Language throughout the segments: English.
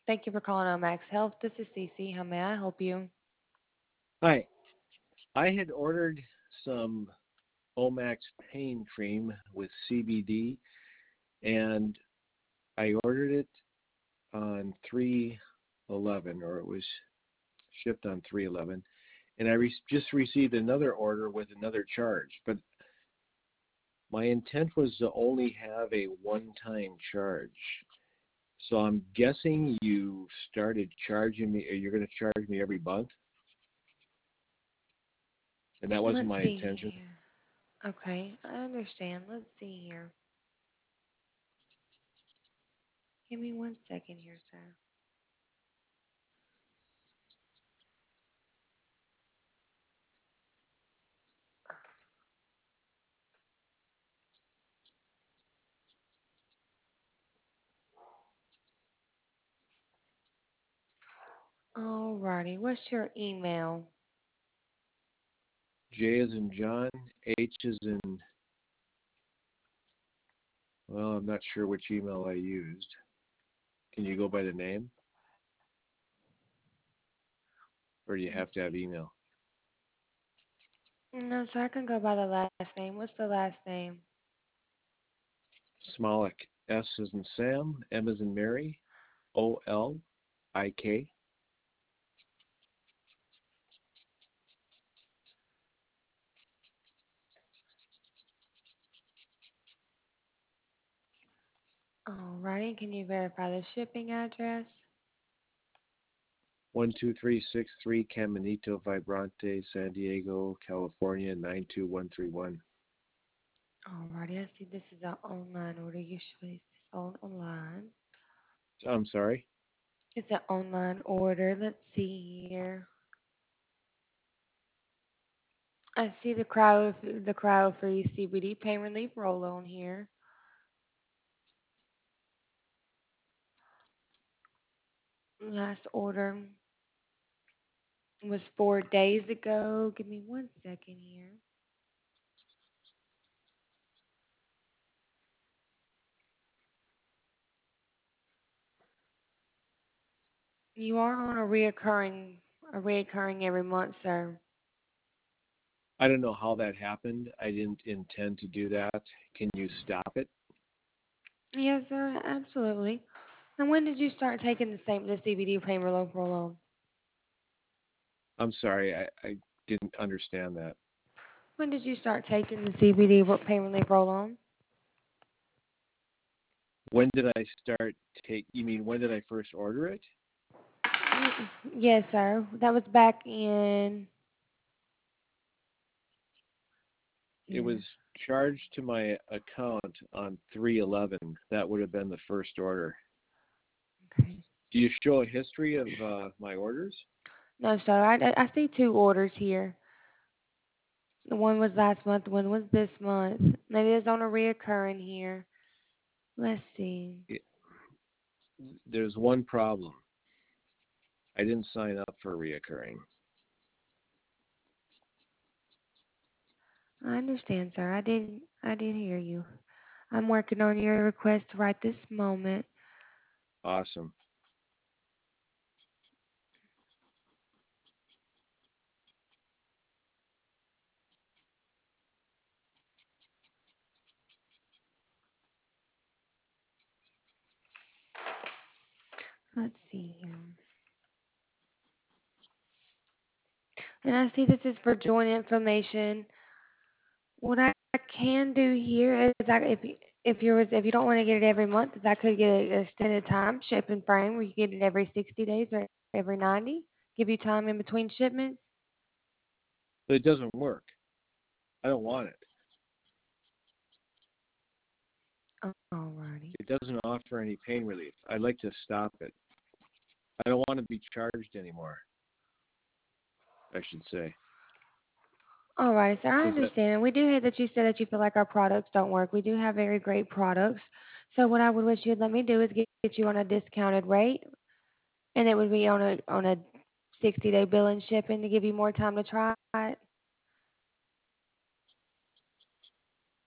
Thank you for calling on Max Health. This is Cece. How may I help you? Hi, I had ordered some Omax pain cream with CBD, and I ordered it on 3/11, or it was shipped on 3/11, and just received another order with another charge. But my intent was to only have a one-time charge. So I'm guessing you started charging me, or you're going to charge me every month, and that wasn't Let's my see intention. here. Okay, I understand. Let's see here. Give me 1 second here, sir. Alrighty, what's your email? J as in John, H as in, well, I'm not sure which email I used. Can you go by the name, or do you Let's have to have see. email? No, sir, I can go by the last name. What's the last name? Smolik, S as in Sam, M as in Mary, Olik. Alrighty, can you verify the shipping address? 12363 Caminito Vibrante, San Diego, California 92131. Alrighty, I see this is an online order. Usually it's sold online. I'm sorry. It's an online order. Let's see here. I see the cryo free CBD pain relief roll on here. Last order was 4 days ago. Give me 1 second here. You are on a reoccurring every month, sir. I don't know how that happened. I didn't intend to do that. Can you stop it? Yes, sir, absolutely. And when did you start taking the CBD pain relief roll on? I'm sorry. I didn't understand that. When did you start taking the CBD pain relief roll on? When did I start you mean when did I first order it? Yes, sir. That was back in. It was Yes. charged to my account on 3/11. That would have been the first order. Okay. Do you show a history of my orders? No, sir. I see two orders here. The one was last month. One was this month. And it is on a reoccurring here. Let's see. It, there's one problem. I didn't sign up for reoccurring. I understand, sir. I did hear you. I'm working on your request right this moment. Awesome. Let's see here. And I see this is for joint inflammation. What I can do here is if you don't want to get it every month, is I could get an extended time shipping frame where you get it every 60 days or every 90. Give you time in between shipments. But it doesn't work. I don't want it. Alrighty. It doesn't offer any pain relief. I'd like to stop it. I don't want to be charged anymore, I should say. All right, sir. I Is that understand. We do hear that you said that you feel like our products don't work. We do have very great products. So what I would wish you'd let me do is get you on a discounted rate, and it would be on a 60-day bill and shipping to give you more time to try it.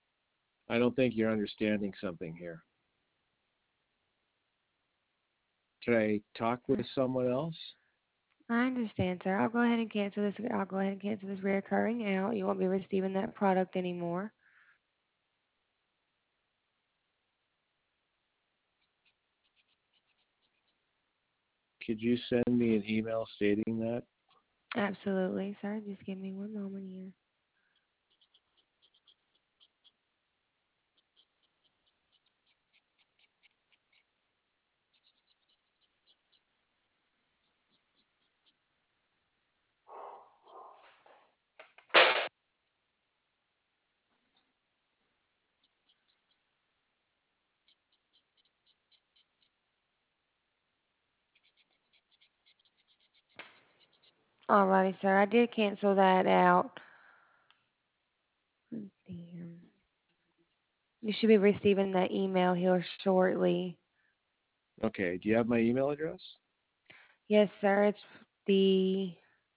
I don't think you're understanding something here. Should I talk with someone else? I understand, sir. I'll go ahead and cancel this. I'll go ahead and cancel this reoccurring out. You won't be receiving that product anymore. Could you send me an email stating that? Absolutely, sir. Just give me one moment here. Alrighty, sir. I did cancel that out. Let's see here. You should be receiving that email here shortly. Okay. Do you have my email address? Yes, sir. It's the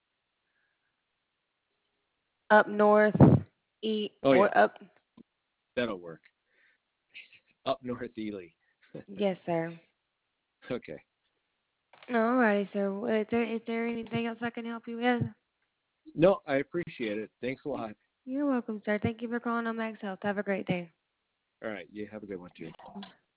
up north Oh yeah, or up. that'll work. Up North Ely. Yes, sir. Okay. Alrighty, sir. Is there anything else I can help you with? No, I appreciate it. Thanks a lot. You're welcome, sir. Thank you for calling on Max Health. Have a great day. All right. You have a good one too.